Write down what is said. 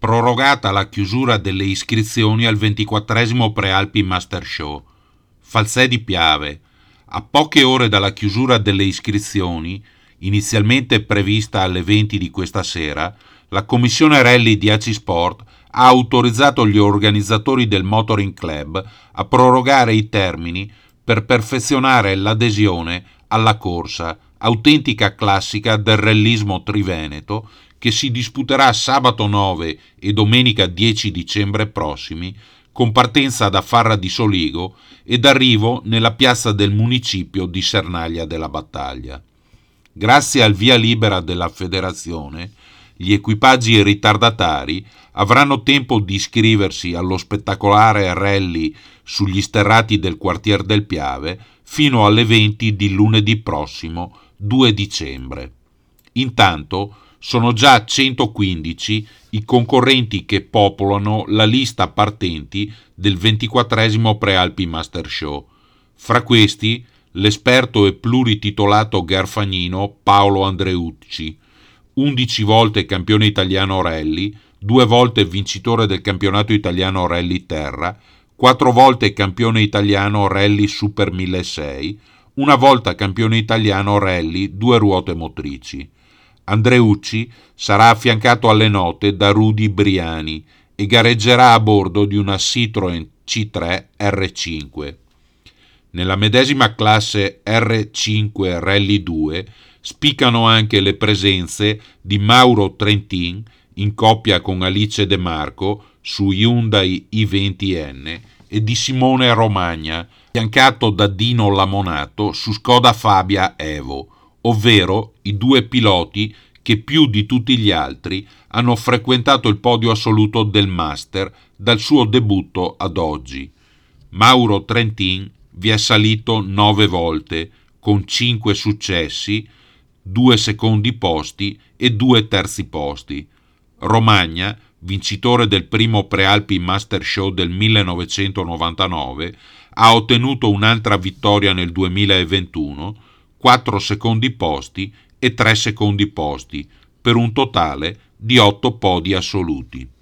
prorogata la chiusura delle iscrizioni al 24° Prealpi Master Show. Falsè di Piave. A poche ore dalla chiusura delle iscrizioni, inizialmente prevista alle 20 di questa sera, la commissione rally di AC Sport ha autorizzato gli organizzatori del Motoring Club a prorogare i termini per perfezionare l'adesione alla corsa, autentica classica del rallismo triveneto, che si disputerà sabato 9 e domenica 10 dicembre prossimi, con partenza da Farra di Soligo ed arrivo nella piazza del municipio di Sernaglia della Battaglia. Grazie al via libera della federazione, gli equipaggi ritardatari avranno tempo di iscriversi allo spettacolare rally sugli sterrati del quartier del Piave fino alle 20 di lunedì prossimo 2 dicembre. Intanto sono già 115 i concorrenti che popolano la lista partenti del 24° Prealpi Master Show. Fra questi l'esperto e plurititolato garfagnino Paolo Andreucci, 11 volte campione italiano rally, 2 volte vincitore del campionato italiano rally terra, 4 volte campione italiano rally Super 1600, una volta campione italiano rally 2 ruote motrici. Andreucci sarà affiancato alle note da Rudy Briani e gareggerà a bordo di una Citroën C3 R5. Nella medesima classe R5 Rally 2 spiccano anche le presenze di Mauro Trentin in coppia con Alice De Marco su Hyundai i20N e di Simone Romagna, affiancato da Dino Lamonato su Skoda Fabia Evo, ovvero i 2 piloti che più di tutti gli altri hanno frequentato il podio assoluto del Master dal suo debutto ad oggi. Mauro Trentin vi è salito 9 volte, con 5 successi, 2 secondi posti e 2 terzi posti. Romagna, vincitore del primo Prealpi Master Show del 1999, ha ottenuto un'altra vittoria nel 2021, 4 secondi posti e 3 secondi posti, per un totale di 8 podi assoluti.